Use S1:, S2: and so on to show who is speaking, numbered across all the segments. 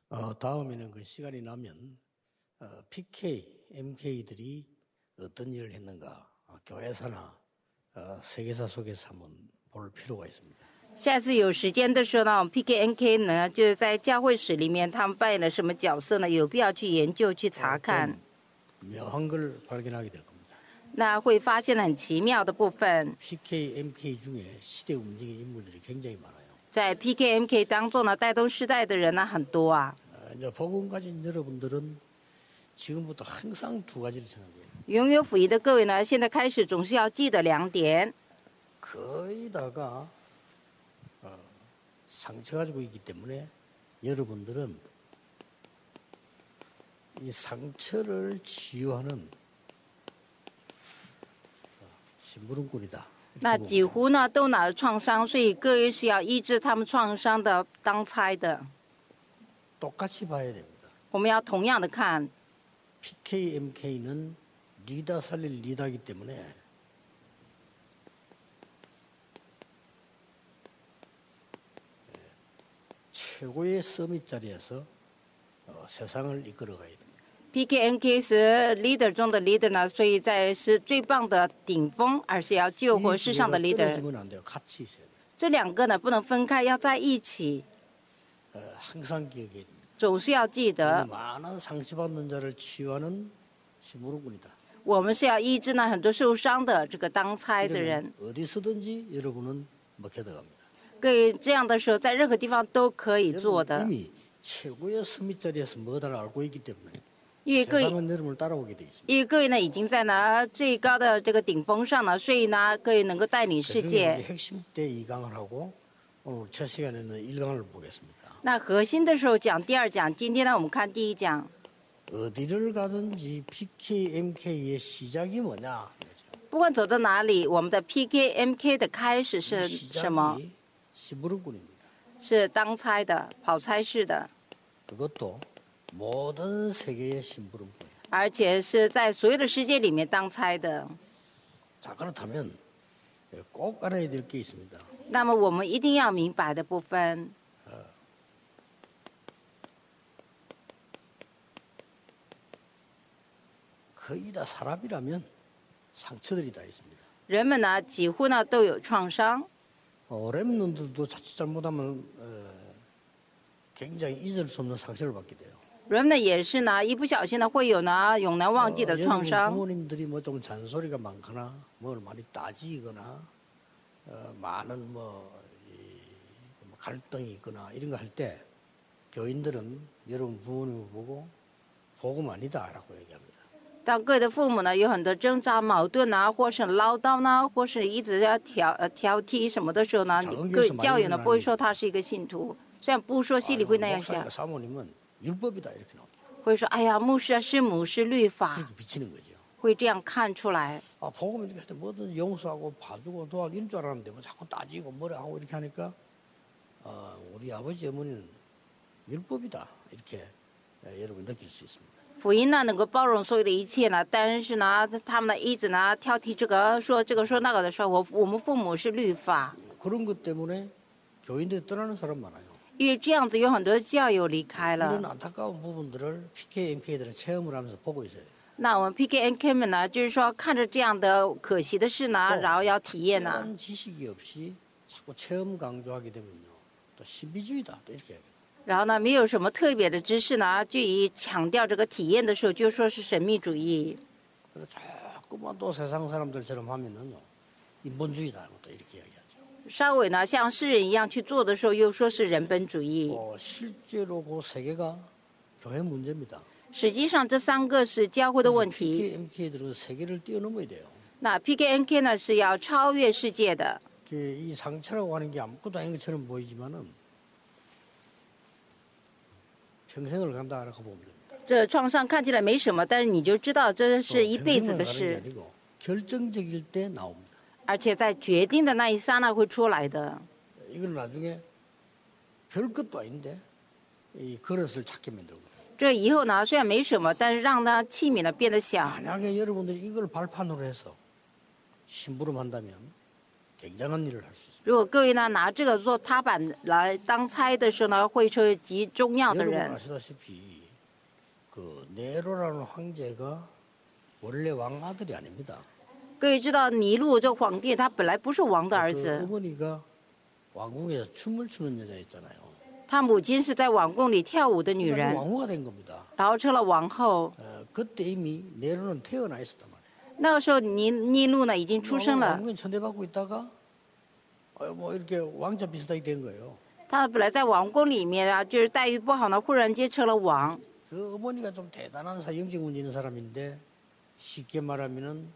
S1: 다음에는 그 시간이 나면 PK, MK들이 어떤 일을 했는가 교회사나 세계사 속에서 한번 볼 필요가 있습니다.
S2: 下次有时间的时候呢，我们 PKNK 呢，就是在教会史里面他们扮演了什么角色呢？有必要去研究、去查看。
S1: 묘한 걸 발견하게 될 겁니다.
S2: 那会发现很奇妙的部分。
S1: PK, MK 중에 시대 움직인 인물들이 굉장히 많아요.
S2: 在 PKMK 当中呢，带动世代的人呢很多啊。
S1: 이제 복음 가진 여러분들은 지금부터 항상 두 가지를 생각해요.
S2: 拥有福音的各位呢，现在开始总是要记得2点。
S1: 거의 다가 상처 가지고 있기 때문에 여러분들은 이 상처를 치유하는 심부름꾼이다.
S2: 那几乎呢都拿了创伤，所以各位是要医治他们创伤的当差的。
S1: 똑같이 봐야 됩니다.
S2: 我们要同样的看。
S1: PK, MK는 리더 살릴 리더이기 때문에 최고의 서밋 자리에서 세상을 이끌어가야 됩니다.
S2: PKNK 是 leader 中的 leader 呢，所以在是最棒的顶峰，而是要救活世上的 leader。
S1: 떨어지면 안 돼요. 같이 있어야 돼요.
S2: 这2个呢不能分开，要在一起，
S1: 항상 기억해야 됩니다.
S2: 总是要记得。
S1: 많은 상처받는 자를 치유하는 심부름꾼이다.
S2: 我们是要医治呢很多受伤的这个当差的人。
S1: 어디서든지 여러분은 먹혀들어갑니다.
S2: 各位这样的时候，在任何地方都可以做的。
S1: 이미 최고의 서밋 자리에서 뭐다를 알고 있기 때문에
S2: 因为各位，
S1: 세상은 여러분을 따라오게 돼 있습니다.
S2: 因为各位呢已经在呢最高的这个顶峰上了，所以呢各位能够带领世
S1: 그중에
S2: 界
S1: 우리 。 핵심 때 2강을 하고 오늘 첫 시간에는 1강을 보겠습니다.
S2: 那核心的时候讲第2讲，今天呢我们看第1讲。
S1: 어디를 가든지 PK, MK의 시작이 뭐냐?
S2: 不管走到哪里，我们的 PKMK 的开始是什么？
S1: 시작이 심부름꾼입니다.
S2: 是当差的，跑差事的，
S1: 그것도 모든 세계의 심부름꾼이에요.
S2: 而且是在所有的世界里面当差的。
S1: 자, 그렇다면 꼭 알아야 될 게 있습니다.
S2: 那么我们一定要明白的部分，
S1: 거의 다 사람이라면 상처들이 다 있습니다.
S2: 人们呢几乎呢都有创伤，
S1: 렘넌트도 자칫 잘못하면 굉장히 잊을 수 없는 상처를 받게 돼요.
S2: 人们呢也是呢一不小心呢会有呢永难忘记的创
S1: 여러분
S2: 伤。
S1: 부모님들이 뭐 좀 잔소리가 많거나 뭘 많이 따지거나 많은 갈등이 있거나 이런 거 할 때 교인들은 여러분 부모님을 보고 복음 아니다라고 얘기합니다.
S2: 当各位的父母呢有很多挣扎、矛盾啊，或是唠叨呢，或是一直要挑剔什么的时候呢，各位教友呢不会说他是一个信徒，虽然不说心里会那样想，
S1: 목사님과 사모님은 율법이다 이렇게 나오죠.
S2: 会说哎呀牧师啊师母是律法，
S1: 그렇게 비치는 거죠.
S2: 会这样看出来。
S1: 복음 이렇게 할 때 뭐든 용서하고 봐주고 도와줄 줄 알았는데 뭐 자꾸 따지고 뭐라 하고 이렇게 하니까 우리 아버지 어머니는 율법이다 이렇게 여러분 느낄 수 있습니다.
S2: 福音呢能够包容所有的一切呢，但是呢他们呢一直呢挑剔这个说这个说那个的说，我们父母是律法，
S1: 그런 것 때문에 교인들이 떠나는 사람 많아요.
S2: 因为这样子有很多的教友离开
S1: 이런
S2: 了。
S1: 안타까운 부분들을 PK, MK들은 체험을 하면서 보고 있어요.
S2: 那我们 PKNK 们呢，就是说看着这样的可惜的事呢，然后要体验呢。
S1: 특별한 지식이 없이 자꾸 체험 강조하게 되면요. 또 신비주의다 또 이렇게 얘기해요.
S2: 然后呢，没有什么特别的知识呢，就以强调这个体验的时候，就说是神秘主义。
S1: 그래서 자꾸만 또 세상 사람들처럼 하면은요. 인본주의다 또 이렇게 이야기하죠.
S2: 稍微呢像世人一样去做的时候，又说是人本主义。
S1: 실제로 그 세계가 교회 문제입니다.
S2: 实际上这3个是教会的问题。
S1: PK, MK들은 세계를 뛰어넘어야 돼요.
S2: 那 PKNK 呢是要超越世界的。
S1: 이 상처라고 하는 게 아무것도 아닌 것처럼 보이지만은 평생을 간다라고 보면 됩니다.
S2: 这创伤看起来没什么，但是你就知道这是一辈子
S1: 평생을
S2: 的
S1: 가는 게
S2: 事，
S1: 아니고 결정적일 때 나옵니다.
S2: 而且在决定的那一刹那会出来的。
S1: 이걸 나중에 별 것도 아닌데 이 그릇을 작게 만들고
S2: 这以后呢虽然没什么，但是让它器皿呢变得小。
S1: 만약에 여러분들이 이걸 발판으로 해서 심부름한다면 굉장한 일을 할 수 있습니다.
S2: 如果各位呢拿这个做踏板来当差的时候呢，会是极重要的
S1: 여러분
S2: 人。
S1: 아시다시피 그 네로라는 황제가 원래 왕 아들이 아닙니다.
S2: 各位知道尼禄这个皇帝，他本来不是王的儿
S1: 그
S2: 子，
S1: 어머니가 왕궁에서 춤을 추는 여자였잖아요.
S2: 他母亲是在王宫里跳舞的女
S1: 그러니까
S2: 人，
S1: 왕후가 된 겁니다.
S2: 然后成了王后。
S1: 그때 이미 네로는 태어나 있었단 말이에요.
S2: 那个时候尼禄呢已经出生了，
S1: 왕궁에 천대받고 있다가 뭐 이렇게 왕자 비슷하게 된 거예요.
S2: 他本来在王宫里面啊，就是待遇不好呢，忽然间成了王。
S1: 그 어머니가 좀 대단한 영적 문제 있는 사람인데 쉽게 말하면은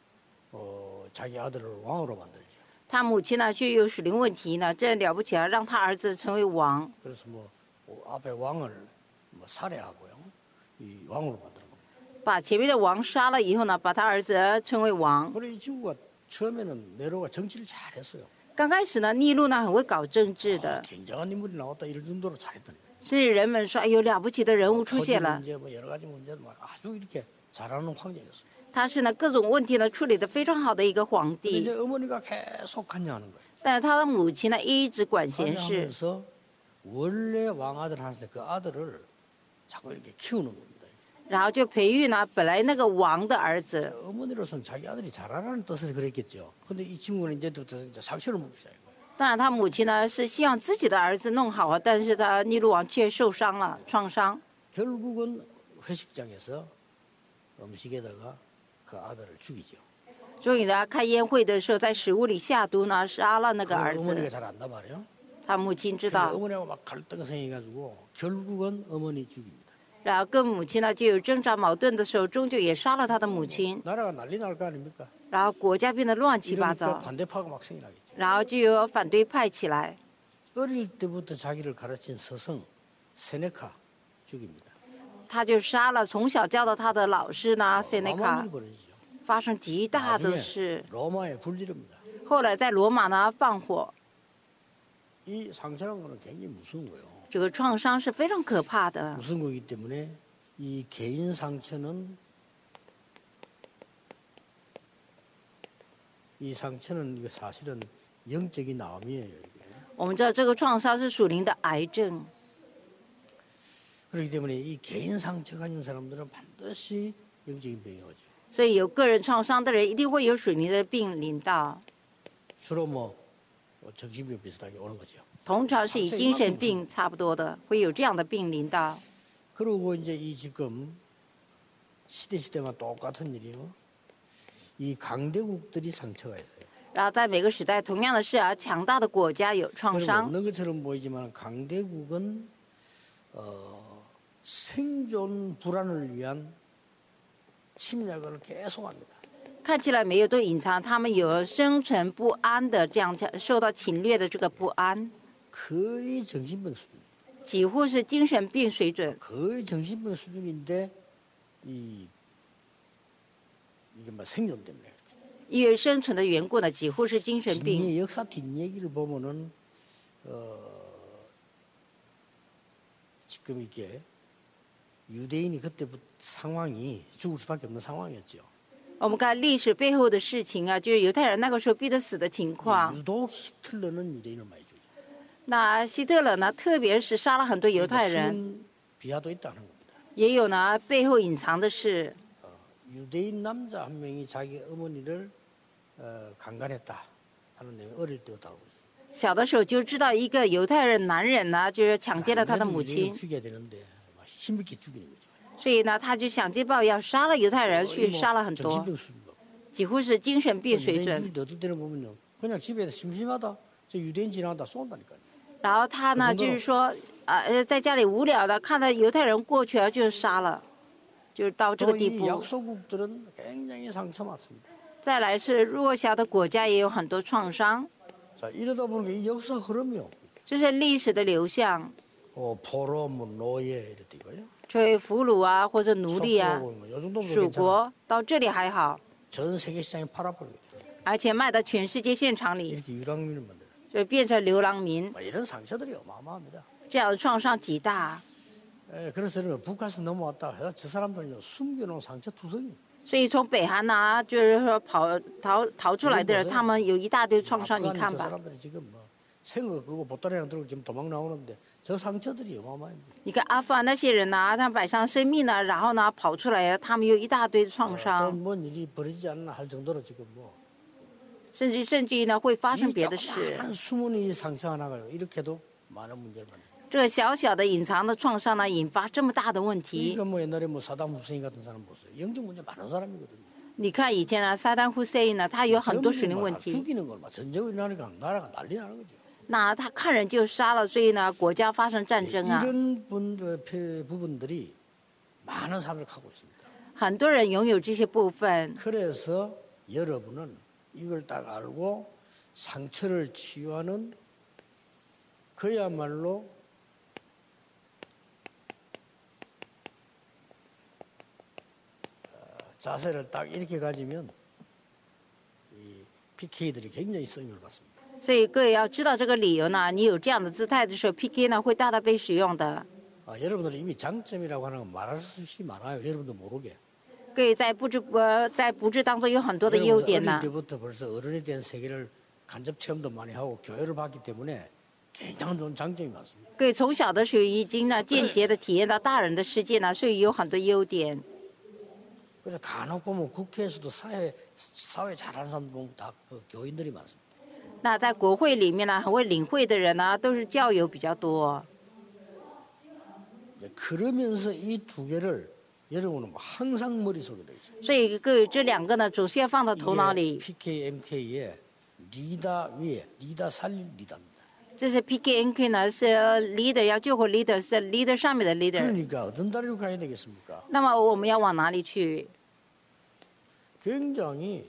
S1: 자기 아들을 왕으로 만들죠.
S2: 他母亲呢就有属灵问题呢，这了不起啊，让他儿子成为王，
S1: 그래서 뭐 앞에 왕을 뭐 살해하고요, 이 왕으로 만드는 겁니다.
S2: 把前面的王杀了以后呢，把他儿子称为王。
S1: 그래 이 친구가 처음에는 네로가 정치를 잘했어요.
S2: 刚开始呢，尼禄呢很会搞政治的，
S1: 굉장한 인물이 나왔다 이럴 정도로 잘했던 거예요.
S2: 甚至人们说，哎呦，了不起的人物出
S1: 토지
S2: 现了。
S1: 문제 뭐 여러 가지 문제도 막 아주 이렇게 잘하는 황제였어요.
S2: 他是呢各种问题呢处理得非常好的一个皇
S1: 근데
S2: 帝，
S1: 이제 어머니가 계속 관여하는 거예요.
S2: 但是他的母亲呢一直管闲事，
S1: 관여하면서 원래 왕아들한테 그 아들을 자꾸 이렇게 키우는 겁니다.
S2: 然后就培育呢本来那个王的儿子。
S1: 어머니로서는 자기 아들이 잘하라는 뜻에서 그랬겠죠. 근데 이 친구는 이제부터 이제 상처를 먹기 시작한 거예요.
S2: 当然，他母亲呢是希望自己的儿子弄好啊，但是他尼禄王却受伤了，创伤。
S1: 결국은 회식장에서 음식에다가 그 아들을 죽이죠.
S2: 终于呢，开宴会的时候，在食物里下毒呢，杀了那个
S1: 그걸
S2: 儿
S1: 어머니가
S2: 子。
S1: 잘 안단 말이에요.
S2: 他母亲知
S1: 그래서
S2: 道，
S1: 어머니하고 막 갈등이 생겨가지고 결국은 어머니 죽입니다.
S2: 然后跟母亲呢就有挣扎矛盾的时候，终究也杀了他的母亲，
S1: 나라가 난리 날 거 아닙니까?
S2: 然后国家变得乱七八
S1: 이러니까
S2: 糟，
S1: 반대파가 막 생겨나겠죠.
S2: 然后就有反对派起来。
S1: 어릴 때부터 자기를 가르친 스승 세네카 죽입니다.
S2: 他就杀了从小教导他的老师呢塞内
S1: 어마어마한
S2: 卡
S1: 일이 ， 벌어지죠.
S2: 发生极大的
S1: 나중에
S2: 事。
S1: 로마에 불지릅니다.
S2: 后来在罗马呢放火，
S1: 이 상처라는 거는 굉장히 무서운 거예요.
S2: 这个创伤是非常可怕的。
S1: 무서운 거기 때문에 이 개인 상처는 이거 사실은 영적인 암이에요. 이게.
S2: 我们知道这个创伤是属灵的癌症，
S1: 그렇기 때문에 이 개인 상처 가진 사람들은 반드시 영적인 병이 오죠.
S2: 所以有个人创伤的人一定会有属灵的病临到，
S1: 주로 뭐 정신병 비슷하게 오는 거죠.
S2: 通常是以精神病差不多的，会有这样的病临到。
S1: 그리고 이제 이 지금 시대마다 똑같은 일이요. 이 강대국들이 상처가 있어요.
S2: 然后在每个时代，同样的是啊，强大的国家有创
S1: 그리고
S2: 伤，
S1: 없는 것처럼 보이지만 강대국은 생존 불안을 위한 침략을 계속합니다.
S2: 看起来没有都隐藏，他们有生存不安的这样受到侵略的这个不安，
S1: 거의 정신병 수준.
S2: 几乎是精神病水准。
S1: 거의 정신병 수준인데 이게 뭐 생존 때문에.
S2: 因为生存的缘故呢，几乎是精神病。
S1: 뒷얘기, 역사 뒷얘기를 보면은 지금 이게 유대인이 그때부터 상황이 죽을 수밖에 없는 상황이었죠.
S2: 我们看历史背后的事情啊，就是犹太人那个时候逼得死的情况。
S1: 유독 히틀러는 유대인을 많이 죽여요.
S2: 那希特勒呢，特别是杀了很多犹太人，
S1: 숨은 비하도 있다는 겁니다.
S2: 也有呢背后隐藏的事。
S1: 유대인 남자 한 명이 자기 어머니를 강간했다 하는 내용 어릴 때부터 다루고 있어요.
S2: 小的时候就知道一个犹太人男人呢，就是强奸了他的母
S1: 유대인을
S2: 亲，
S1: 죽여야 되는데 막 힘있게 죽이는 거죠.
S2: 所以呢，他就想尽办法要杀了犹太人，去
S1: 거의 뭐
S2: 杀了很多，
S1: 정신병 수준으로.
S2: 几乎是精神病水
S1: 유대인
S2: 准。
S1: 죽일 때 어떨 때는 보면요. 그냥 집에 심심하다. 저 유대인 지나간다 쏜다니까요.
S2: 然后他呢，就是说在家里无聊的，看到犹太人过去了就杀了，就是到这个地
S1: 또 이
S2: 步。
S1: 약소국들은 굉장히 상처 많습니다.
S2: 再来是弱小的国家也有很多创伤，
S1: 자 이러다 보니까 이 역사 흐름이요.
S2: 这是历史的流向。
S1: 포로 뭐 노예 이랬다 이거요.
S2: 作为俘虜啊，或者奴隶啊，
S1: 뭐, 요 정도면
S2: 属
S1: 괜찮아.
S2: 国到这里还好，
S1: 전 세계 시장에 팔아버리고
S2: 而且卖到全世界现场里，
S1: 이렇게 유랑민을 만들어.
S2: 就变成流浪民，
S1: 뭐 이런 상처들이 어마어마합니다.
S2: 这样的创伤极大。
S1: 그래서 여러분 북한에서 넘어왔다 해서 저 사람들은요 숨겨놓은 상처 투성이.
S2: 所以从北韩啊，就是说逃出来的人，他们有一大堆创伤，你
S1: 아프간
S2: 看
S1: 저
S2: 吧。
S1: 사람들이 지금 뭐 생각 그거 보따리랑 들고 지금 도망 나오는데 저 상처들이 어마어마합니다.
S2: 你看阿富汗那些人呐、他摆上生命呢，然后呢跑出来，他们有一大堆创伤，
S1: 또뭔 일이 벌어지지 않나 할 정도로 지금 뭐
S2: 甚至于呢会发生
S1: 이
S2: 别的事。
S1: 조그마한 숨은 이 상처 하나가 이렇게도 많은 문제를 만듭니다.
S2: 这个小小的隐藏的创伤呢，引发这么大的问题。
S1: 그러니까 뭐 옛날에 뭐 사담 후세인 같은 사람 보세요. 영적 문제 많은 사람이거든요.
S2: 你看以前呢，萨达姆胡塞因呢，他有很多属灵问
S1: 전부 막
S2: 题，
S1: 죽이는 걸 막 전쟁이 일어나니까 나라가 난리 나는 거죠.
S2: 那他看人就杀了，所以呢，国家发生战争啊，
S1: 이런 부분들이 많은 사람을 갖고 있습니다.
S2: 很多人拥有这些部分。
S1: 그래서 여러분은 이걸 딱 알고 상처를 치유하는 그야말로 자세를 딱 이렇게 가지면 이 PK들이 굉장히 쓰임을 받습니다.
S2: 所以各位要知道这个理由呢，你有这样的姿态的时候，PK 呢会大大被使用的。
S1: 여러분들은 이미 장점이라고 하는 건 말할 수 많아요. 여러분도 모르게.
S2: 各位在不知当中有很多的优
S1: 여러분들
S2: 点
S1: 어릴
S2: 呢。
S1: 때부터 벌써 어른에 대한 세계를 간접 체험도 많이 하고 교회를 봤기 때문에 굉장히 좋은 장점이 많습니다.
S2: 各位从小的时候已经呢间接的体验到大人的世界呢，所以有很多优点。
S1: 그래서 간혹 보면 국회에서도 사회 잘하는 사람 보면 다 교인들이 많습니다.
S2: 那在国会里面呢，很会领会的人呢，都是教友比较多。
S1: 그러면서 이 두 개를 여러분은 항상 머릿속에 돼 있어요.
S2: 所以各位这两个呢，总是要放到头脑
S1: 이게
S2: 里。
S1: PKMK의 리더 위에 리더 살릴 리더입니다.
S2: 这是 PKNK 呢，是 leader 要救活 leader， 是 leader 上面的 leader。
S1: 그러니까 어떤 다리로 가야 되겠습니까?
S2: 那么我们要往哪里去？
S1: 굉장히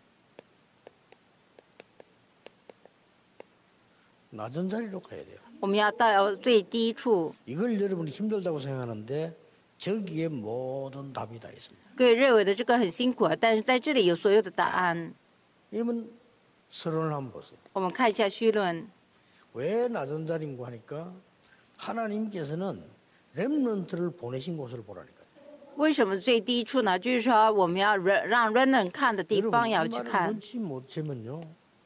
S1: 낮은 자리로 가야 돼요.
S2: 我们要到最低处。
S1: 이걸 여러분이 힘들다고 생각하는데 저기에 모든 답이 다 있습니다.
S2: 各位认为的这个很辛苦啊，但是在这里有所有的答案。
S1: 이러면 서론을 한번 보세요.
S2: 我们看一下绪论。
S1: 왜 낮은 자리인고 하니까 하나님께서는 렘넌트를 보내신 곳을 보라니까요.
S2: 为什么最低处呢？就是说我们要让人能看的地
S1: 여러분
S2: 方
S1: 이
S2: 要去
S1: 말을
S2: 看。
S1: 넣지 못하면요.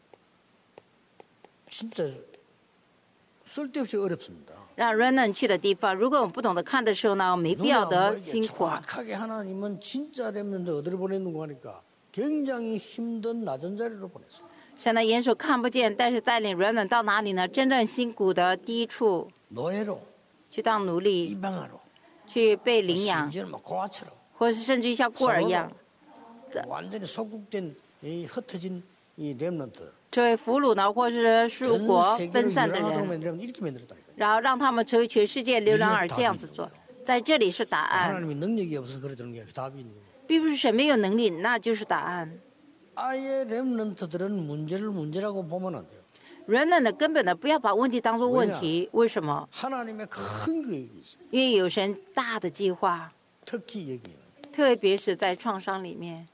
S1: 진짜 쓸데없이 어렵습니다.
S2: 让人能去的地方，如果我们不懂得看的时候呢，没必
S1: 눈에
S2: 要
S1: 안
S2: 的
S1: 보이게
S2: 辛苦啊。
S1: 정확하게 하나님은 진짜 렘넌트 어디를 보내는고 하니까 굉장히 힘든 낮은 자리로 보냈어요.
S2: 神的眼所看不见，但是带领人们到哪里呢？真正辛苦的低处，
S1: 노예로
S2: 去当奴隶，
S1: 이방아로
S2: 去被领养，
S1: 심지어는 막 고아처럼
S2: 或是甚至于像孤儿一样，
S1: 완전히 소국된 이 흩어진 이 렘넌트
S2: 成为俘虏呢，或是属
S1: 전
S2: 国
S1: 세계를
S2: 分散的
S1: 유랑하도록
S2: 人，
S1: 만들면 이렇게 만들었다니까요.
S2: 然后让他们成为全世界流浪儿这样子做。在这里是答案，
S1: 하나님이 능력이 없어서 그러는 게 답이 있는 거예요.
S2: 并不是神没有能力，那就是答案。
S1: 아예 렘넌트들은 문제를 문제라고 보면 안 돼요.
S2: 人类呢，根本呢不要把问题当做问题，为什么？
S1: 하나님의 큰 계획이 있어요.
S2: 因为有神大的计划，
S1: 특히 여기는
S2: 特别是在创伤里面。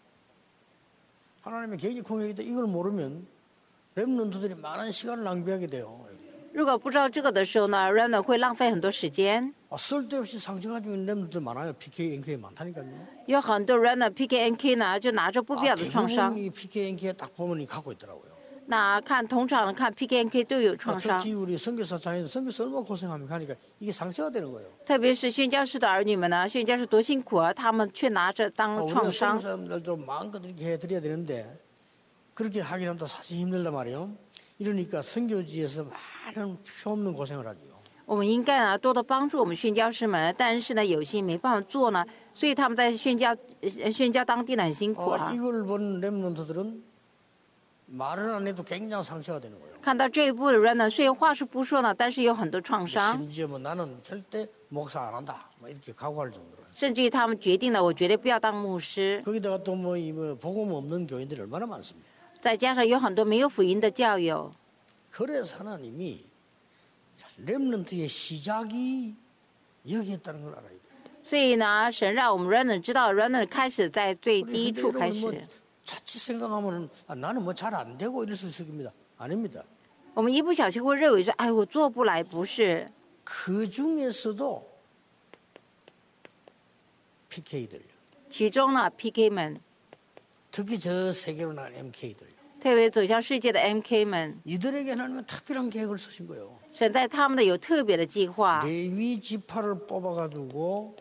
S1: 하나님의 굉장히 큰 계획이다. 이걸 모르면 렘넌트들이 많은 시간을 낭비하게 돼요.
S2: 如果不知道这个的时候呢，人呢会浪费很多时间。
S1: 쓸데없이 상처 가지고 있는 렘넌트들 많아요. PK, NK 많다니까요.
S2: 有很多人呢，PKNK 呢就拿着不必要的创伤
S1: 대부분 。이 PK, NK에 딱 보면 이 갖고 있더라고요.
S2: 那看通常呢看 PKNK 都有创伤，
S1: 특히 우리 선교사 자녀들 선교사 얼마나 고생하면 가니까 이게 상처가 되는 거예요.
S2: 特别是宣教士的儿女们呢，宣教士多辛苦啊，他们却拿着当
S1: 우리가
S2: 创伤。
S1: 선교사님들 좀 마음껏 이렇게 해드려야 되는데 그렇게 하긴 하면 또 사실 힘들단 말이에요. 이러니까 선교지에서 많은 표 없는 고생을 하죠.
S2: 我们应该呢多多帮助我们宣教士们，但是呢有些没办法做呢，所以他们在宣教当地呢很辛苦啊。
S1: 이걸 본 렘넌트들은 말을 안 해도 굉장히 상처가 되는 거예요.
S2: 看到这一步的人呢，虽然话是不说呢，但是有很多创伤，
S1: 심지어 뭐 나는 절대 목사 안 한다. 뭐 이렇게 각오할 정도로.
S2: 甚至于他们决定了，我绝对不要当牧师。
S1: 거기다가 또 뭐 복음 없는 교인들이 얼마나 많습니까?
S2: 再加上有很多没有福音的教友，
S1: 그래서 하나님이 렘넌트의 시작이 여기 있다는 걸 알아야 돼요.
S2: 所以呢，神让我们人能知道，人能开始在最低
S1: 근데
S2: 处开
S1: 여러분 뭐
S2: 始。
S1: 자칫 생각하면 나는 뭐 잘 안 되고 이럴 수 있습니다. 아닙니다.
S2: 我们一不小心会认为说，哎，我做不来，不是。
S1: 그 중에서도 PK들
S2: 其中呢 PK 们，
S1: 특히 저 세계로 나간 MK들
S2: 特别走向世界的 MK 们，
S1: 이들에게 하나님은 특별한 계획을 쓰신 거예요.
S2: 神在他们的有特别的计划。
S1: 레위 지파를 뽑아가지고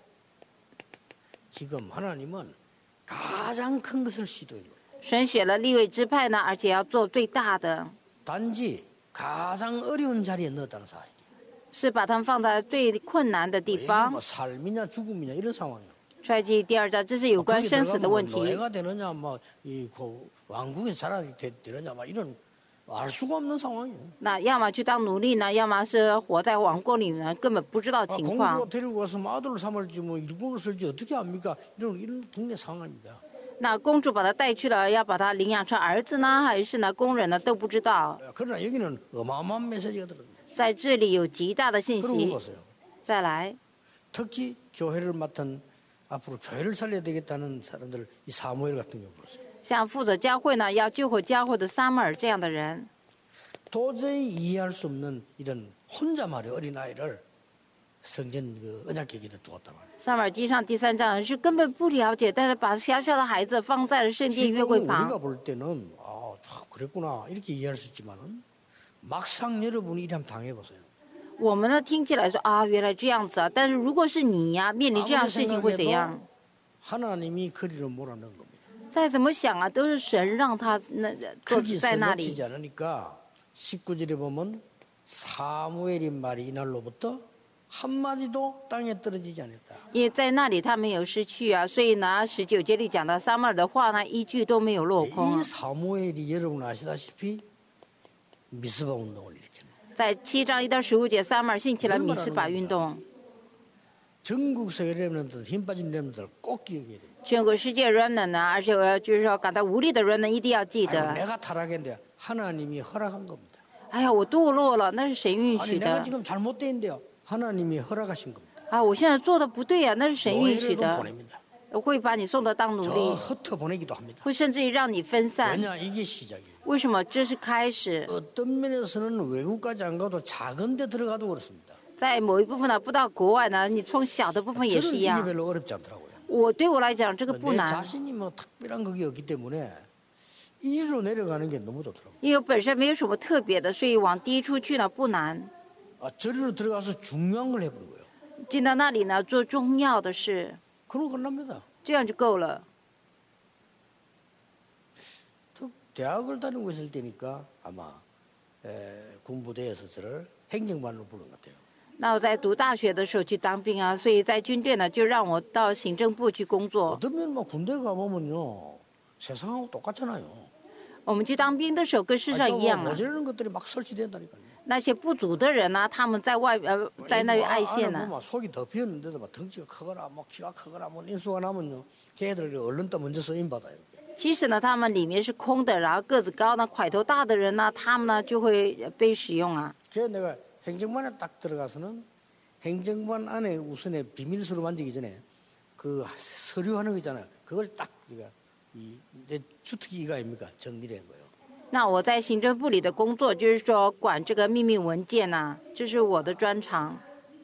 S1: 지금 하나님은 가장 큰 것을 시도해요.
S2: 神选了利未支派呢，而且要做最大的，
S1: 단지 가장 어려운 자리에 넣었다는 사실.
S2: 是把他们放在最困难的地
S1: 이게
S2: 方
S1: 뭐 。 삶이냐 죽음이냐 이런 상황이에요.
S2: 出埃及第2章，这是有关
S1: 거기
S2: 生死的问
S1: 들어가면
S2: 题。
S1: 노예가 되느냐, 뭐이 왕국에서 자라게 되느냐, 막 이런 알 수가 없는 상황이에요.
S2: 那要么去当奴隶呢，要么是活在王国里面，根本不知道情况。
S1: 공주가 데리고 가서 뭐 아들을 삼을지 뭐 일꾼을 쓸지 어떻게 압니까? 이런 굉장히 상황입니다.
S2: 那公主把他带去了，要把他领养成儿子呢，还是呢工人呢，都不知道。
S1: 그러나 여기는 어마어마한 메시지가 들어갑니다.
S2: 在这里有极大的信
S1: 그러고
S2: 息。
S1: 보세요.
S2: 再来，
S1: 특히 교회를 맡은 앞으로 교회를 살려야 되겠다는 사람들 이 사무엘 같은 경우 보세요.
S2: 像负责教会呢，要救活教会的撒母耳这样的人，
S1: 도저히 이해할 수 없는 이런 혼자 말이에요. 어린아이를 성전 그 언약궤기에 두었단 말이에요.
S2: 撒母耳记上第3章是根本不了解，但是把小小的孩子放在了圣殿约
S1: 지금
S2: 柜
S1: 우리가
S2: 旁。
S1: 볼 때는 참 그랬구나 이렇게 이해할 수 있지만은 막상 여러분이 이렇게 한번 당해보세요.
S2: 我们呢听起来说啊，原来这样子啊，但是如果是你呀，面临这样的事情会怎样？
S1: 하나님이 거리를 몰아넣은 겁니다.
S2: 再怎么想啊，都是神让他那坐
S1: 거기서
S2: 在那里。
S1: 놓치지 않으니까 19절에 보면 사무엘의 말이 이날로부터 한마디도 땅에 떨어지지 않았다.
S2: 因为在那里他没有失去啊，所以呢，19节里讲到撒母耳的话呢，一句都没有落空
S1: 이
S2: 啊。
S1: 사무엘이 여러분 아시다시피 미스바 운동을 일으켰습니다.
S2: 在7章1到15节，撒母耳兴起了米斯法运动，
S1: 전국 세계 렘넌트 힘 빠진 렘넌트를 꼭 기억해야 돼요.
S2: 全国世界人呢，而且就是说感到无力的人呢，一定要记
S1: 아이고,
S2: 得。
S1: 내가 타락했는데 하나님이 허락한 겁니다.
S2: 哎呀，我堕落了，那是神允
S1: 아니
S2: 许
S1: 내가
S2: 的
S1: 지금 잘못됐는데요. 하나님이 허락하신 겁니다.
S2: 啊！我现在做的不对呀、那是神允许
S1: 노예를
S2: 的。
S1: 보냅니다.
S2: 我会把你送到当奴
S1: 저
S2: 隶，
S1: 흩어 보내기도 합니다.
S2: 会甚至于让你分散。
S1: 왜냐 이게 시작이에요.
S2: 为什么？这是开始。
S1: 어떤 면에서는 외국까지 안 가도 작은 데 들어가도 그렇습니다.
S2: 在某一部分呢，不到国外呢，你从小的部分也
S1: 저는
S2: 是一
S1: 이게
S2: 样。
S1: 별로 어렵지 않더라고요.
S2: 对我来讲，这个不
S1: 내
S2: 难，
S1: 자신이 뭐 특별한 그게 없기 때문에 이리로 내려가는 게 너무 좋더라고요.
S2: 因为本身没有什么特别的，所以往低处去呢不难。
S1: 저리로 들어가서 중요한 걸 해버리고요.
S2: 进到那里呢，做重要的事，
S1: 그러고 끝납니다.
S2: 这样就够了。
S1: 대학을 다니고 있을 때니까 아마 군부대에서 저를 행정반으로 부른 것 같아요.
S2: 那我在读大学的时候去当兵啊，所以在军队呢就让我到行政部去工作。
S1: 어떤 면뭐 군대 가보면요 세상하고 똑같잖아요.
S2: 我们去当兵的时候跟世上一样啊。
S1: 모자라는 것들이 막 설치된다니까요.
S2: 那些不足的人呢，他们在在那里爱现呢。
S1: 보면 속이 더 비었는데도 막 덩치가 크거나 뭐 키가 크거나 뭐 인수가 나면요 걔들이 얼른 또 먼저 쓰임 받아요.
S2: 其实呢，他们里面是空的，然后个子高呢、块头大的人呢，他们呢就会被使用啊。
S1: 그래서 내가 행정반에 딱 들어가서는 행정반 안에 우선에 비밀서류 만지기 전에 그 서류하는 거 있잖아요. 그걸 딱 우리가 내 주특기가 아닙니까 정리를 한 거예요.
S2: 那我在行政部里的工作就是说管这个秘密文件呐、这是我的专长。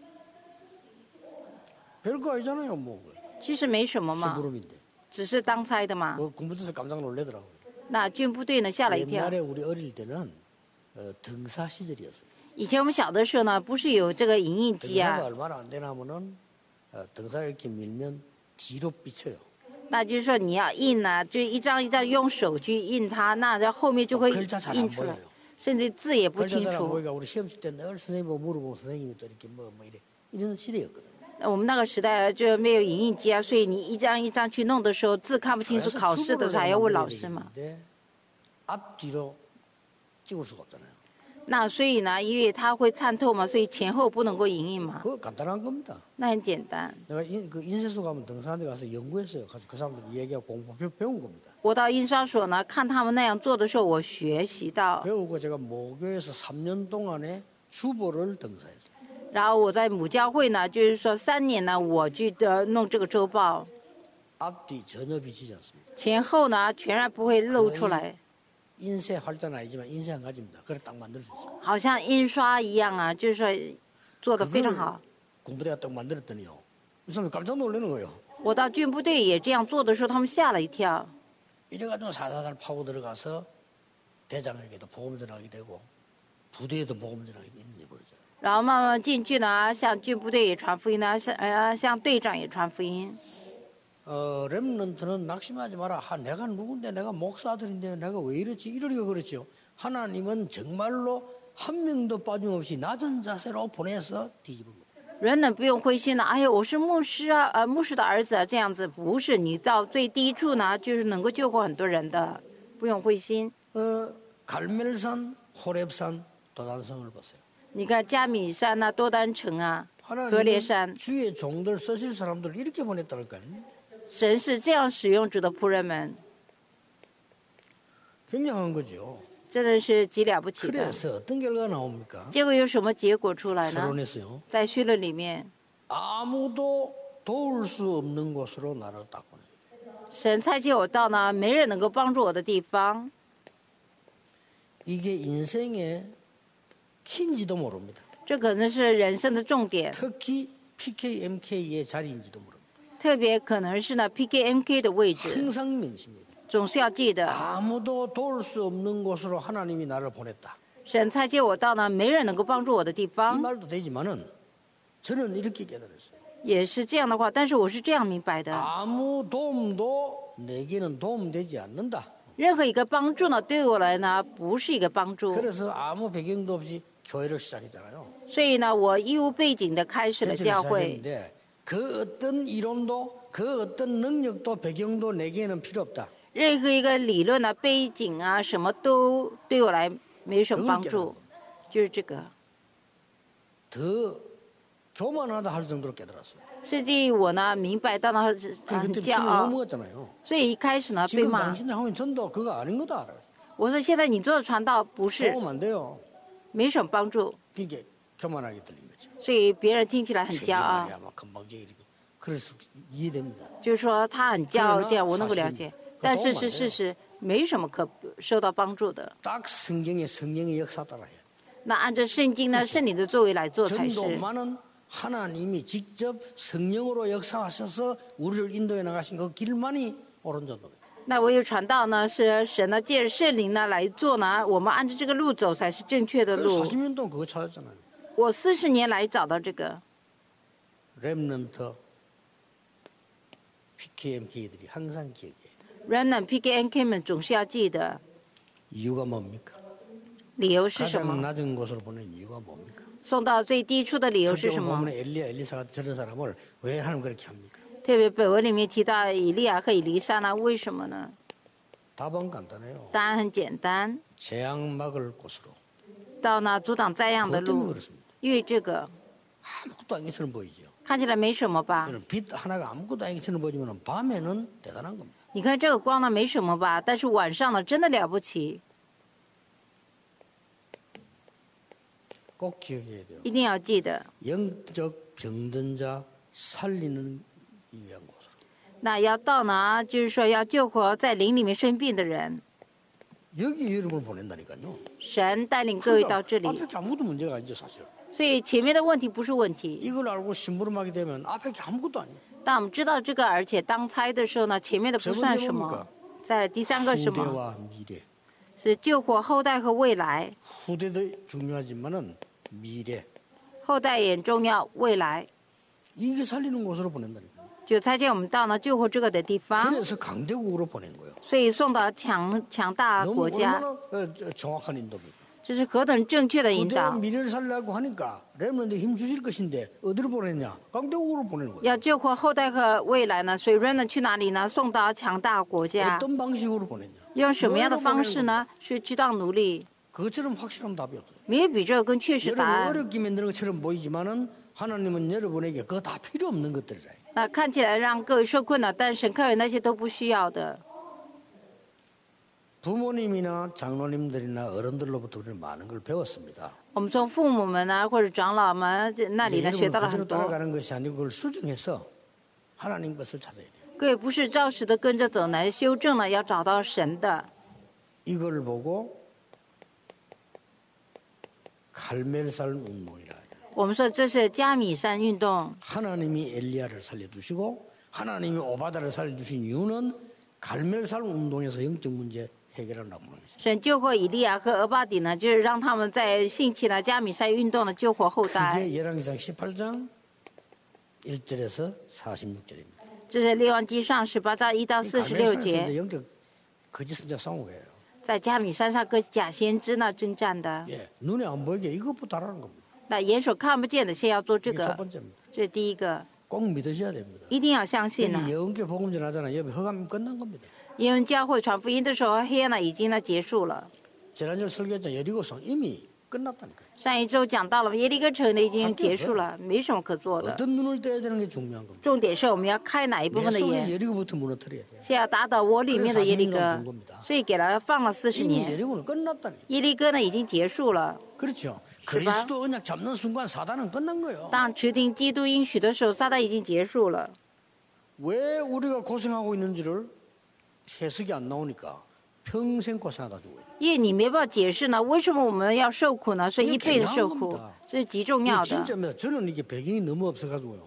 S1: 별거 아니잖아요, 뭐.
S2: 其实没什么嘛，
S1: 심부름인데.
S2: 只是当差的嘛。
S1: 그 군부대에서 깜짝 놀래더라고요.
S2: 那军部队呢吓了一跳。
S1: 옛날에 우리 어릴 때는 등사 시절이었어요.
S2: 以前我们小的时候呢，不是有这个影印机
S1: 등사가
S2: 啊，
S1: 얼마나 안 되냐면은 등사를 이렇게 밀면 뒤로 비쳐요.
S2: 那就是说你要印呢、就一张一张用手去印它，那在后面就会
S1: 글자 잘 안
S2: 印出来
S1: 보여요. ，
S2: 甚至字也不
S1: 글자
S2: 清
S1: 잘 안
S2: 楚。
S1: 보니까 우리 시험 칠 때 늘 선생님 보고 물어보고 선생님이 또 이렇게 뭐 이래 이런 시대였거든요.
S2: 我们那个时代就没有影印机啊，所以你一张一张去弄的时候，字看不清楚，
S1: 그래서
S2: 考试的时候还要问老师嘛。
S1: 되겠는데 앞뒤로 찍을 수가 없잖아요.
S2: 那所以呢，因为它会参透嘛，所以前后不能够影印嘛，
S1: 그거 간단한 겁니다.
S2: 那很简单。
S1: 내가 그 인쇄소 가면 등산에 가서 연구했어요. 가서 그 사람들 얘기하고 공부 배운 겁니다.
S2: 我到印刷所呢，看他们那样做的时候，我学习到，
S1: 배우고 제가 모교에서 3년 동안에 주보를 등사했어요.
S2: 然后我在母教会呢，就是说3年呢，我去弄这个周报，
S1: 앞뒤 전혀 비치지 않습니다.
S2: 前后呢全然不会露出来，
S1: 인쇄 활자는 아니지만 인쇄 한 가지입니다. 그래 딱 만들 수 있어요.
S2: 好像印刷一样啊，就是说做的非常好。
S1: 군부대가 딱 만들었더니요. 이 사람 깜짝 놀라는 거예요.
S2: 我到军部队也这样做的时候，他们吓了一跳。
S1: 이래가지고 살살 파고 들어가서 대장에게도 복음 전하게 되고 부대에도 복음 전하게 되는 버리죠.
S2: 然后慢慢进去呢，向军部队也传福音呢，向队长也传福音。
S1: 렘넌트는 낙심하지 마라. 내가 누군데 내가 목사들인데 내가 왜 이렇지 이러니까 그렇죠. 하나님은 정말로 한 명도 빠짐없이 낮은 자세로 보내서 뒤집은 거예요.
S2: 人呢不用灰心了，哎呀，我是牧师啊，牧师的儿子啊，这样子不是，你到最低处呢，就是能够救活很多人的，不用灰心。
S1: 갈멜산, 호렙산, 도단성을 보세요.
S2: 你看加米山啊、多丹城啊、格列
S1: 하나님은
S2: 山，
S1: 주의 종들 쓰실 사람들 이렇게 보냈다니까요.
S2: 神是这样使用主的仆人们，
S1: 굉장한 거죠.
S2: 真的是极了不起的。
S1: 그래서 어떤 결과가 나옵니까?
S2: 结果有什么结果出来呢？
S1: 서론에서요.
S2: 在绪论里面，
S1: 아무도 도울 수 없는 곳으로 나를 딱 보내요.
S2: 神差遣我到呢没人能够帮助我的地方，
S1: 이게 인생의 키인지도 모릅니다.
S2: 这可能是人生的重点，
S1: 특히 PKMK의 자리인지도 모릅니다.
S2: 特别可能是呢 PKMK 的位置，
S1: 항상 명심입니다.
S2: 总是要记得，
S1: 아무도 도울 수 없는 곳으로 하나님이 나를 보냈다.
S2: 神差遣我到呢没人能够帮助我的地
S1: 이
S2: 方，
S1: 말도 되지만은 저는 이렇게 깨달았어요.
S2: 也是这样的话，但是我是这样明白的，
S1: 아무 도움도 내게는 도움되지 않는다.
S2: 任何一个帮助呢对我来呢不是一个帮助，
S1: 그래서 아무 배경도 없이 교회를 시작했잖아요.
S2: 所以呢我义务背景的开始了
S1: 전체를
S2: 教会，
S1: 시작했는데 그 어떤 이론도 그 어떤 능력도 배경도 내게는 필요 없다.
S2: 任何一个理论啊、背景啊，什么都对我来没什么帮助，就是这个。
S1: 더 교만하다 할 정도로 깨달았어요.
S2: 实际我呢明白到呢很
S1: 그때
S2: 骄
S1: 친구
S2: 傲，
S1: 넘어갔잖아요.
S2: 所以一开始呢被
S1: 지금
S2: 骂。
S1: 당신들 하고 있는 전도 그거 아닌 거다.
S2: 我说现在你做的传道不是
S1: 도움 안 돼요.
S2: 没什么帮助，
S1: 그게 교만하게 들린 거죠.
S2: 所以别人听起来很
S1: 저기
S2: 骄傲，
S1: 말이야, 막 금방 이렇게 그럴 수 이해됩니다.
S2: 就是说他很骄傲，这样我能够了解。但是是事实，没什么可受到帮助的。
S1: 딱 성경의 역사 따라야 돼.
S2: 那按照圣经呢圣灵的作为来做才是。
S1: 전도만은 하나님이 직접 성령으로 역사하셔서 우리를 인도해 나가신 그 길만이 옳은 전도입니다.
S2: 那唯有传道呢，是神呢借着圣灵呢来做呢，我们按照这个路走才是正确的
S1: 그
S2: 路。
S1: 40년 동안 그거 찾았잖아요.
S2: 我40年来找到这个，
S1: 렘넌트 PKMK들이 항상 기억해요.
S2: Remnant PKNK 们总是要记得
S1: 이유가 뭡니까?
S2: 理由是什
S1: 가장
S2: 么，
S1: 낮은 곳으로 보낸 이유가 뭡니까?
S2: 送到最低处的理由是
S1: 특히
S2: 什么？
S1: 보면 엘리사가 저런 사람을 왜 하나님 그렇게 합니까?
S2: 特别本文里面提到以利亚和以利沙呢，为什么呢？
S1: 답은 간단해요.
S2: 答案很简单，
S1: 재앙 막을 곳으로.
S2: 到呢阻挡灾殃的
S1: 그것 때문에
S2: 路，
S1: 그렇습니다.
S2: 因为这个
S1: 아무것도 아닌 것처럼 보이죠.
S2: 看起来没什么吧？
S1: 빛 하나가 아무것도 아닌 것처럼 보이지만 밤에는 대단한 겁니다.
S2: 你看这个光呢没什么吧，但是晚上呢真的了不起，
S1: 꼭 기억해야 돼요.
S2: 一定要记得。
S1: 영적 병든 자 살리는 위한 곳으로.
S2: 那要到呢，就是说要救活在灵里面生病的人，
S1: 여기 여러분을 보낸다니까요.
S2: 神带领各位到这里，
S1: 앞에 게 아무것도 문제가 아니죠 사실.
S2: 所以前面的问题不是问题。
S1: 이걸 알고 심부름하게 되면 앞에 게 아무것도 아니에요.
S2: 当我们知道这个，而且当猜的时候呢，前面的不算什么。在第三个什么？
S1: 후대와 미래.
S2: 是救活后代和未来，
S1: 후대도 중요하지만은 미래.
S2: 后代也重要，未来
S1: 이게 살리는 곳으로 보낸다니까.
S2: 就差遣我们到呢救活这个的地方，
S1: 그래서 강대국으로 보낸 거예요.
S2: 所以送到强大
S1: 너무
S2: 国家，
S1: 얼마나 정확한 인도입니까?
S2: 这是何等正确的引
S1: 후대와
S2: 导。
S1: 미래를 살려고 하니까 렘넌트에 힘 주실 것인데 어디로 보냈냐? 강대국으로 보내는 거예요.
S2: 要救活后代和未来呢，所以 Remnant 去哪里呢？送到强大国家，
S1: 어떤 방식으로 보냈냐?
S2: 用什么样的方式呢？是去到奴隶，
S1: 그것처럼 확실한 답이 없어요.
S2: 没有比这个更确实答
S1: 여러분
S2: 案。
S1: 어렵게 만드는 것처럼 보이지만은 하나님은 여러분에게 그거 다 필요 없는 것들이라.
S2: 那看起来让各位受困难，但是神看为那些都不需要的。
S1: 부모님이나 장로님들이나 어른들로부터 우리는 많은 걸 배웠습니다.
S2: 我们从父母们呢，或者长老们那里呢学
S1: 여러분은
S2: 到了
S1: 그대로
S2: 很多。
S1: 따라가는 것이 아니고 그걸 수정해서 하나님 것을 찾아야 돼요.
S2: 各位不是照实的跟着走来修正了，要找到神的。
S1: 이걸 보고 갈멜살 운동이라.
S2: 我们说这是加米山运动。
S1: 하나님이 엘리야를 살려두시고 하나님이 오바다를 살려두신 이유는 갈멜산 운동에서 영적 문제 해결하려고 하는 것입니다.
S2: 神救活以利亚和俄巴底呢，就是让他们在兴起了加米山运动的救活后代。
S1: 그게 열왕기상 18장 1절에서 46절입니다.
S2: 这是列王纪上18章1到46节，
S1: 영적 거짓 선자 싸운 거예요.
S2: 在加米山上跟假先知呢征战的。
S1: 예, 눈에 안 보이게 이것부터 하라는 겁니다.
S2: 那眼所看不见的，先要做这
S1: 이게 첫
S2: 个，
S1: 번째입니다.
S2: 这是第一个，
S1: 꼭 믿으셔야 됩니다.
S2: 一定要相信呢。
S1: 여기 예언계 복음 전하잖아요. 여기 허감 끝난 겁니다.
S2: 因为教会传福音的时候，黑暗呢已经呢结束了。
S1: 지난주 설교했던 여리고성 이미 끝났다니까요.
S2: 上一周讲到了耶利哥城呢已经结束了，没什么可做的。
S1: 어떤 눈을 떼야 되는 게 중요한 겁니다.
S2: 重点是我们要开哪一部
S1: 내
S2: 分的
S1: 속에
S2: 眼，
S1: 여리고부터 무너뜨려야 돼요.
S2: 先要打倒我里面的耶利哥，所以给他放了40
S1: 이미
S2: 年。
S1: 여리고는 끝났다니.
S2: 耶利哥呢已经结束了。
S1: 그렇죠. 그리스도 언약 잡는 순간 사단은 끝난 거예요.
S2: 当持定基督应许的时候，撒旦已经结束了。
S1: 왜 우리가 고생하고 있는지를 해석이 안 나오니까 평생 고생하다 죽어요.
S2: 因为你没办法解释呢，为什么我们要受苦呢？所以一辈子受苦，这是极重
S1: 이게
S2: 要的。
S1: 진짜입니다. 저는 이게 배경이 너무 없어가지고요.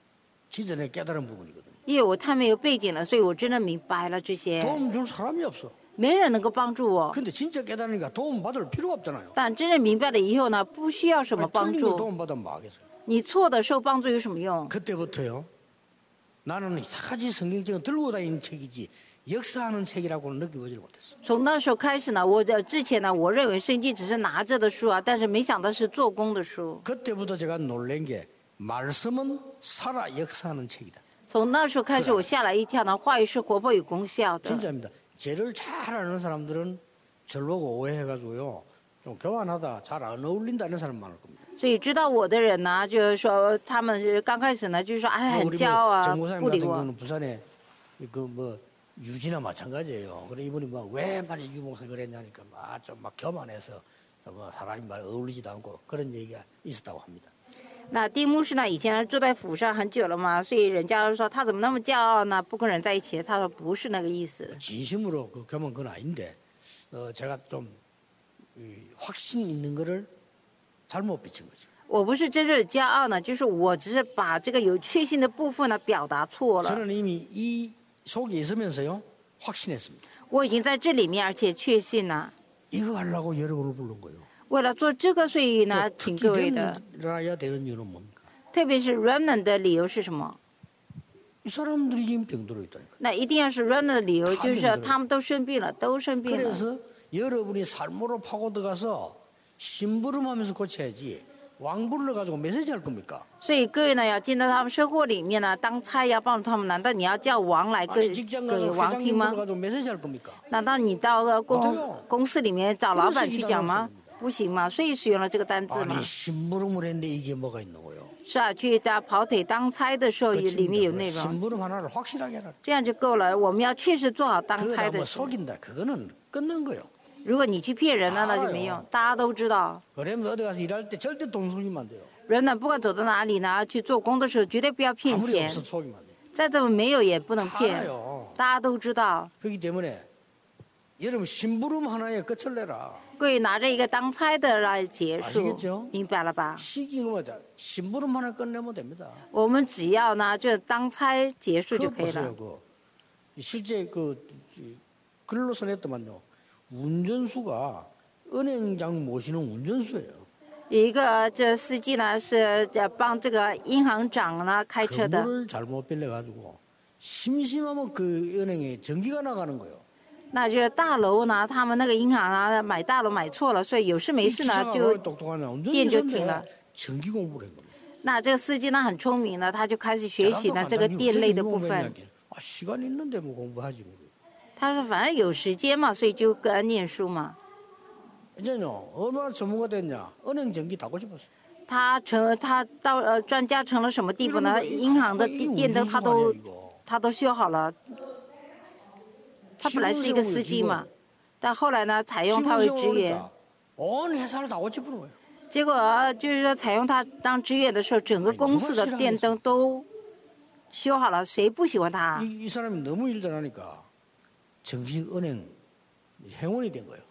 S1: 진짜 내 깨달은 부분이거든요.
S2: 因为我太没有背景了，所以我真的明白了这些。
S1: 도움 줄 사람이 없어.
S2: 没人能够帮助我，
S1: 근데 진짜 깨달으니까 도움 받을 필요가 없잖아요.
S2: 但真正明白了以后呢，不需要什么
S1: 아니,
S2: 帮
S1: 틀린 거
S2: 助。
S1: 도움 받으면 뭐 하겠어요.
S2: 你错的受帮助有什么用？
S1: 그때부터요. 나는 이타지 성경책은 들고 다니는 책이지 역사하는 책이라고는 느껴보질 못했어.
S2: 从那时候开始呢，我之前呢，我认为圣经只是拿着的书啊，但是没想到是做工的书。
S1: 그때부터 제가 놀란 게 말씀은 살아 역사하는 책이다.
S2: 从那时候开始，我吓了一跳呢，话语是活泼有功效的。
S1: 진짜입니다. 죄를 잘 아는 사람들은 절 보고 오해해가지고요. 좀 교만하다, 잘 안 어울린다는 사람 많을 겁니다.
S2: 所以知道我的人呢，就是说他们是刚开始呢，就是说哎很
S1: 우리
S2: 骄傲啊，
S1: 정무사님
S2: 不理
S1: 같은
S2: 我。
S1: 경우는 부산에 그 뭐 유지나 마찬가지예요. 그래 이분이 뭐 왜 말이 유목사 그랬냐니까 막 교만해서 뭐 사람이 말 어울리지도 않고 그런 얘기가 있었다고 합니다.
S2: 那丁牧师呢，以前住在府上很久了嘛，所以人家就说他怎么那么骄傲呢？不跟人在一起。他说不是那个意思。
S1: 진심으로 그 교만 그건 아닌데 제가 좀 확신 있는 거를 잘못 비친 거죠.
S2: 我不是真正的骄傲呢，就是我只是把这个有确信的部分呢表达错了。
S1: 저는 이미 이 속에 있으면서요 확신했습니다.
S2: 我已经在这里面，而且确信了。
S1: 이거 하려고 여러분을 부른 거예요.
S2: 为了做这个，所以呢，
S1: 또
S2: 请
S1: 특히
S2: 各位的，
S1: 변화야 되는 이유는 뭡니까?
S2: 特别是 remnant 的理由是什么？
S1: 이 사람들이 지금 병들어 있다니까.
S2: 那一定要是 remnant 的理由，就是他们都生病了，都生病了。
S1: 그래서 여러분이 삶으로 파고 들어가서 심부름하면서 고쳐야지 왕불을 가지고 메시지 할 겁니까?
S2: 所以各位呢，要进到他们生活里面呢，当差要帮助他们。难道你要叫王来
S1: 아니
S2: 给
S1: 직장
S2: 给
S1: 가서
S2: 王听
S1: 회장님을
S2: 吗？
S1: 가지고 메시지 할 겁니까?
S2: 难道你到
S1: 对
S2: 公司里面找老板去讲吗？不行吗？所以使用了这个单字嘛
S1: 아니 。 심부름을 했는데 이게 뭐가 있는 거예요?
S2: 是啊，去跑腿当差的时候，里面有内容，
S1: 심부름 하나를 확실하게 하라.
S2: 这样就够了。我们要确实做好当
S1: 그거다
S2: 差
S1: 뭐
S2: 的事。
S1: 속인다. 그거는 끝난 거예요.
S2: 如果你去骗人了，那就没用。大家都知道，
S1: 그러면 어디 가서 일할 때 절대 돈 속이면 안 돼요.
S2: 人呢，不管走到哪里呢，去做工的时候，绝对不要骗
S1: 아무리
S2: 钱。
S1: 없어 속이면 안 돼요.
S2: 再怎么没有也不能骗，
S1: 알아요.
S2: 大家都知道。
S1: 그렇기 때문에 여러분 심부름 하나에 끝을 내라.
S2: 各位拿着一个当差的来结束
S1: 아시겠죠 ，
S2: 明白了吧？
S1: 시기가 뭐다. 심부름 하나 끝내면 됩니다.
S2: 我们只要呢，就当差结束就
S1: 그거
S2: 可以了
S1: 보세요. 。 그 실제 그 글로서 냈더만요. 운전수가 은행장 모시는 운전수예요.
S2: 有一个这司机呢是帮这个银行长呢开车的，
S1: 건물을 잘못 빌려가지고 심심하면 그 은행에 전기가 나가는 거예요.
S2: 那就是大楼呢，他们那个银行啊买大楼买错了，所以有事没
S1: 이
S2: 事呢
S1: 기사가
S2: 就
S1: 왜 똑똑하냐. 운전기사인데 전기 공부를 한 겁니다.
S2: 那这个司机呢很聪明呢，他就开始学习呢这个
S1: 간단히
S2: 电类的
S1: 어째
S2: 部
S1: 전기
S2: 分。
S1: 공부했냐. 아, 시간 있는데 뭐 공부하지 뭐.
S2: 他说反正有时间嘛，所以就念书嘛。
S1: 이제요 얼마나 전문가 됐냐. 은행 전기 다 고쳐봤어.
S2: 他到专家成了什么地步呢？银行的电灯他都修好了。他本来是一个司机嘛，但后来呢，采用他为职员。
S1: 온 회사를 다 고쳐보는 거예요.
S2: 结果就是说，采用他当职员的时候，整个公司的电灯都修好了，谁不喜欢他？
S1: 이 사람이 너무 일 잘하니까 정식 은행 회원이 된 거예요.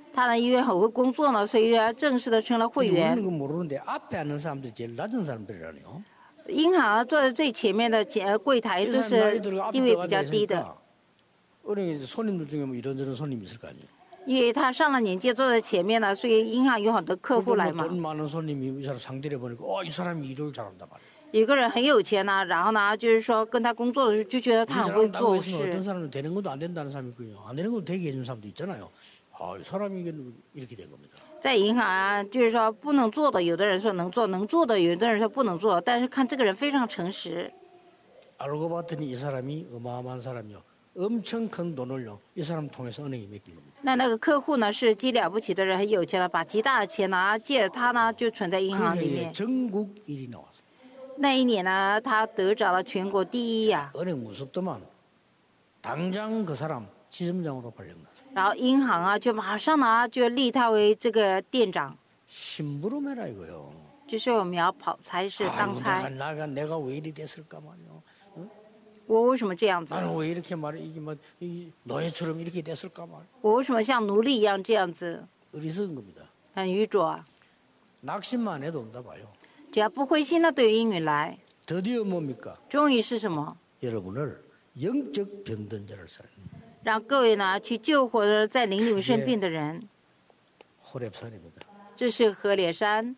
S2: 他呢因为很会工作呢，所以正式的成了会
S1: 우리는
S2: 员。
S1: 그거 모르는데 앞에 앉는 사람들이 제일 낮은 사람들이라네요.
S2: 银行坐在最前面的柜台
S1: 이
S2: 都
S1: 사람
S2: 是
S1: 나이 들어
S2: 地
S1: 앞에
S2: 位
S1: 들어가
S2: 比较低的，
S1: 있으니까 은행 손님들 중에 뭐 이런저런 손님이 있을 거 아니에요.
S2: 因为他上了年纪坐在前面了，所以银行有很多客户来
S1: 뭐
S2: 嘛。
S1: 돈 많은 손님이 이 사람 상대를 보니까 이 사람이 일을 잘한다 말이에요.
S2: 有个人很有钱呢，然后呢就是说跟他工作的时候就觉得
S1: 이
S2: 他很会
S1: 사람
S2: 做
S1: 따고 있으면 어떤
S2: 事。
S1: 사람은 되는 것도 안 된다는 사람이 있고요. 안 되는 것도 되게 해주는 사람도 있잖아요. 이 사람이 이렇게 된 겁니다.
S2: 在银行啊，就是说不能做的，有的人说能做，能做的有的人说不能做，但是看这个人非常诚实。
S1: 알고 봤더니 이 사람이 어마어마한 사람이요. 엄청 큰 돈을요. 이 사람 통해서 은행에 맡긴 겁니다.
S2: 那个客户呢是极了不起的人，很有钱了，把极大的钱呢借着他呢就存在银
S1: 그
S2: 行里
S1: 해에
S2: 面。
S1: 전국 1위 나왔어요.
S2: 那一年呢，他得着了全国第一呀、
S1: 은행 무섭더만 당장 그 사람 지점장으로 발령났어요.
S2: 然后银行啊就马上呢就立他为这个店长，
S1: 심부름해라 이거요.
S2: 就是我们要跑差事当
S1: 아이고,
S2: 差。
S1: 내가 왜 이리 됐을까 말이요.
S2: 我为什么这样子？
S1: 나는 왜 이렇게 말이 이게 뭐 이 노예처럼 이렇게 됐을까 말.
S2: 我为什么像奴隶一样这样子？
S1: 어리석은 겁니다.
S2: 很愚拙啊！
S1: 낙심만 해도 온다 봐요.
S2: 只要不灰心的对于英语来，
S1: 드디어 뭡니까?
S2: 终于是什么？
S1: 여러분을 영적 병든 자를 살
S2: 让各位呢去救活在灵里生病的人。
S1: 호렙산입니다.
S2: 这是河烈山，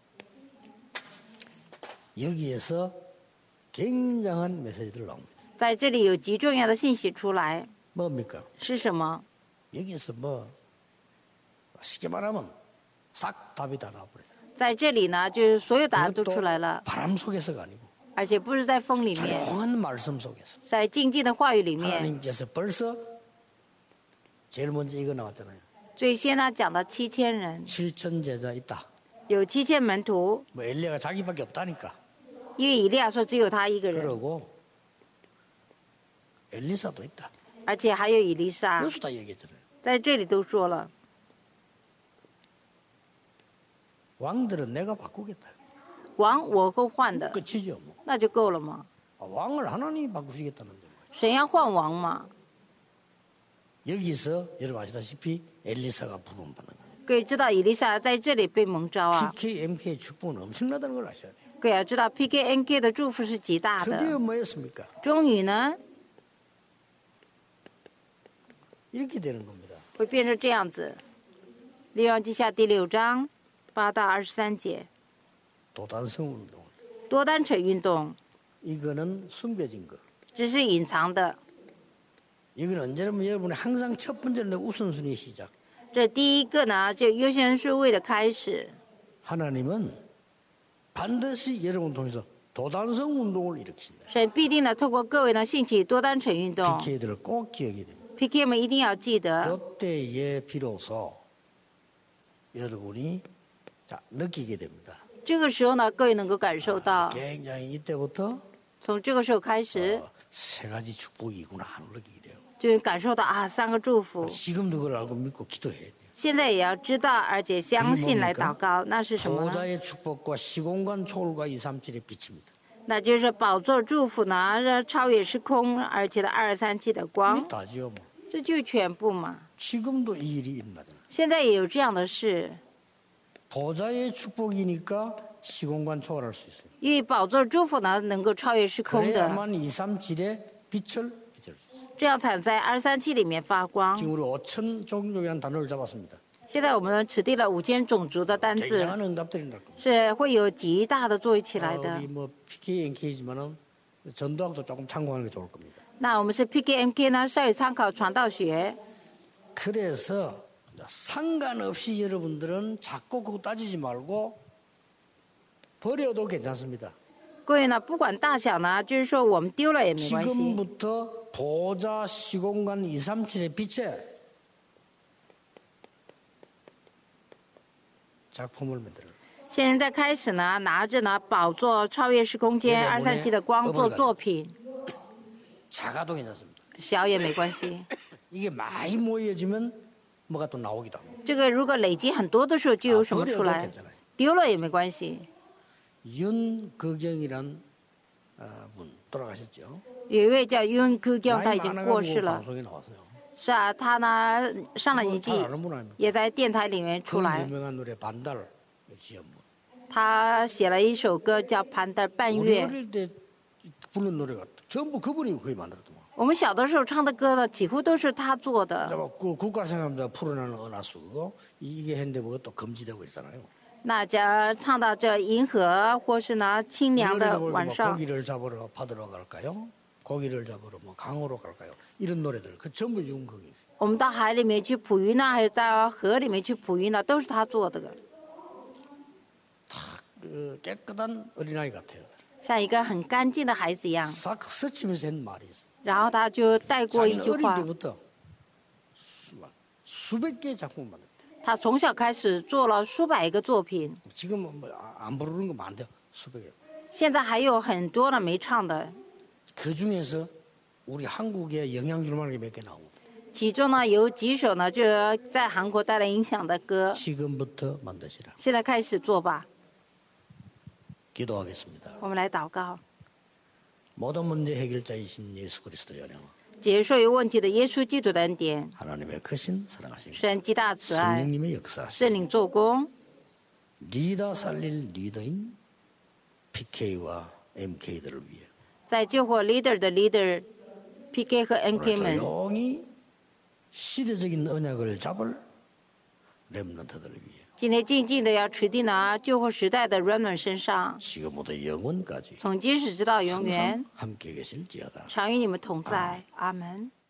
S1: 여기에서 굉장한 메시지들 나옵니다.
S2: 在这里有极重要的信息出来，
S1: 뭡니까?
S2: 是什么？
S1: 여기에서 뭐 쉽게 말하면 싹 답이 다 나와버리잖아요.
S2: 在这里呢，就是所有答案都出来了，
S1: 바람 속에서가 아니고
S2: 而且不是在风里面，
S1: 조용한 말씀 속에서
S2: 在静静的话语里面。
S1: 하나님께서 벌써 제일 먼저 이거 나왔잖아요.
S2: 最先呢讲到7000人，
S1: 7천 제자 있다.
S2: 有7000门徒，
S1: 뭐 엘리야가 자기밖에 없다니까.
S2: 因为以利亚说只有他一个人，
S1: 그러고 엘리사도 있다.
S2: 而且还有以利沙，
S1: 여수 다 얘기했잖아요.
S2: 在这里都说了，
S1: 왕들은 내가 바꾸겠다.
S2: 王我会换的，
S1: 끝이죠 뭐.
S2: 那就够了吗？
S1: 왕을 하나님이 바꾸시겠다는데 뭐.
S2: 神要换王嘛？
S1: 여기서 여러분 아시다시피 엘리사가 부름받는 거예요.
S2: 各位知道以利沙在这里被蒙召啊，
S1: PKMK 축복은 엄청나다는 걸 아셔야 돼요.
S2: 各位要知道 PKNK 的祝福是极大
S1: 드디어
S2: 的。
S1: 뭐였습니까?
S2: 终于呢
S1: 이렇게 되는 겁니다.
S2: 会变成这样子。列王记下第6章8到23节，
S1: 도단성 운동.
S2: 多单程运动，
S1: 이거는 숨겨진 거.
S2: 这是隐藏的。
S1: 이건 언제냐면 여러분이 항상 첫 번째는 우선순위 시작.
S2: 这第一个呢，就优先顺位的开始。
S1: 하나님은 반드시 여러분 통해서 도단성 운동을 일으키신다.
S2: 神必定呢透过各位呢兴起多单程运动。
S1: PK들을 꼭 기억해야 됩니다.
S2: PK 们一定要记得，
S1: 이때에 비로소 여러분이 느끼게 됩니다.
S2: 这个时候呢，各位能够感受到，
S1: 굉장히 이때부터
S2: 从这个时候开始，
S1: 세 가지 축복이구나 느끼게 돼요.
S2: 就感受到啊3个祝福。
S1: 지금도 그걸 알고 믿고 기도해야 돼요.
S2: 现在也要知道，而且相信来祷告，那是什么呢？
S1: 보좌의 축복과 시공간 초월과 237의 빛입니다.
S2: 那就是宝座祝福呢，超越时空，而且的237的光，
S1: 이게 다지요 뭐.
S2: 这就全部嘛。
S1: 지금도 이 일이 일어나잖아요.
S2: 现在也有这样的事，
S1: 보좌의 축복이니까 시공간 초월할 수 있어요.
S2: 因为宝座祝福呢能够超越时空的，
S1: 그래야만 237의 빛을 비출 수 있어요.
S2: 这样才能在237里面发光。
S1: 지금 우리 5천 종족이라는 단어를 잡았습니다.
S2: 现在我们指定了5000种族的单字，
S1: 굉장한 응답들이 날 겁니다.
S2: 是会有极大的作为起来的。
S1: 우리 뭐 PK, NK지만은 전도학도 조금 참고하는 게 좋을 겁니다.
S2: 那我们是 PKMK 呢，稍微参考传道学。
S1: 그래서 상관없이 여러분들은 자꾸 그거 따지지 말고 버려도 괜찮습니다.
S2: 各位呢，不管大小呢，就是说我们丢了也没关系。
S1: 지금부터 보좌 시공간 237의 빛에 작품을 만들어.
S2: 现在开始呢，拿着呢宝座超越时空间237的光做作品，
S1: 작아도 괜찮습니다.
S2: 小也没关系。
S1: 이게 많이 모여지면 뭐가 또 나오기도 합니다.
S2: 这个如果累积很多的时候，就有什么出
S1: 버려도
S2: 来，
S1: 괜찮아요.
S2: 丢了也没关系。
S1: 윤거경이란 분 돌아가셨죠.
S2: 有一位叫윤 그경， 他
S1: 나이
S2: 已经过世
S1: 많아가지고
S2: 了，
S1: 방송에 나왔어요.
S2: 是啊，他呢上了年纪
S1: 잘 아는 분 아닙니까?
S2: 也在电台里面
S1: 그
S2: 出来，
S1: 유명한 노래 반달 지연문.
S2: 他写了一首歌叫《盘的半
S1: 우리
S2: 月》。
S1: 어릴 때 부른 노래가 전부 그분이 거의 만들었더만.
S2: 我们小的时候唱的歌呢，几乎都是他做的。
S1: 그 국가생활자 풀어내는 은하수 그거 이게 했는데 뭐 또 금지되고 있잖아요.
S2: 那家唱到这银河，或是呢清凉
S1: 예를
S2: 的
S1: 들어
S2: 晚
S1: 뭐
S2: 上，
S1: 고기를 잡으러 바다로 갈까요? 고기를 잡으러 뭐 강으로 갈까요? 이런 노래들 그 전부 지금 거기 있어요.
S2: 我们到海里面去捕鱼呢，还是到河里面去捕鱼呢，都是他做的，
S1: 그 깨끗한 어린아이 같아요.
S2: 像一个很干净的孩子一样。
S1: 싹 스치면서 한 말이 있어요.
S2: 然后他就带过一
S1: 자기는
S2: 句
S1: 어릴
S2: 话，
S1: 때부터 수백 개의 작품을 만들었대.
S2: 他从小开始做了数百个作品，
S1: 지금은 뭐안 부르는 거 많대요. 수백 개.
S2: 现在还有很多呢没唱的。
S1: 그 중에서 우리 한국에 영향 줄 만한 게 몇 개 나오고
S2: 其中呢有几首呢，就在韩国带来影响的歌，
S1: 지금부터 만드시라.
S2: 现在开始做吧。
S1: 기도하겠습니다.
S2: 我们来祷告，
S1: 모든 문제 해결자이신 예수 그리스도의 은혜와
S2: 解决所有问题的耶稣基督的恩典，
S1: 하나님의 크신 사랑하심
S2: 神极大慈爱，
S1: 성령님의 역사하심
S2: 圣灵做工，
S1: 리더 살릴 리더인 PK와 MK들을 위해
S2: 在救活 leader 的 leader PK 和 NK 们，
S1: 조용히 시대적인 언약을 잡을 렘넌트들을 위해
S2: 今天静静的要持定呢救活时代的 remnant 身上，
S1: 지금부터 영원까지
S2: 从今时直到永远
S1: 항상 ， 함께 계실지어다.
S2: 常与你们同在。阿门。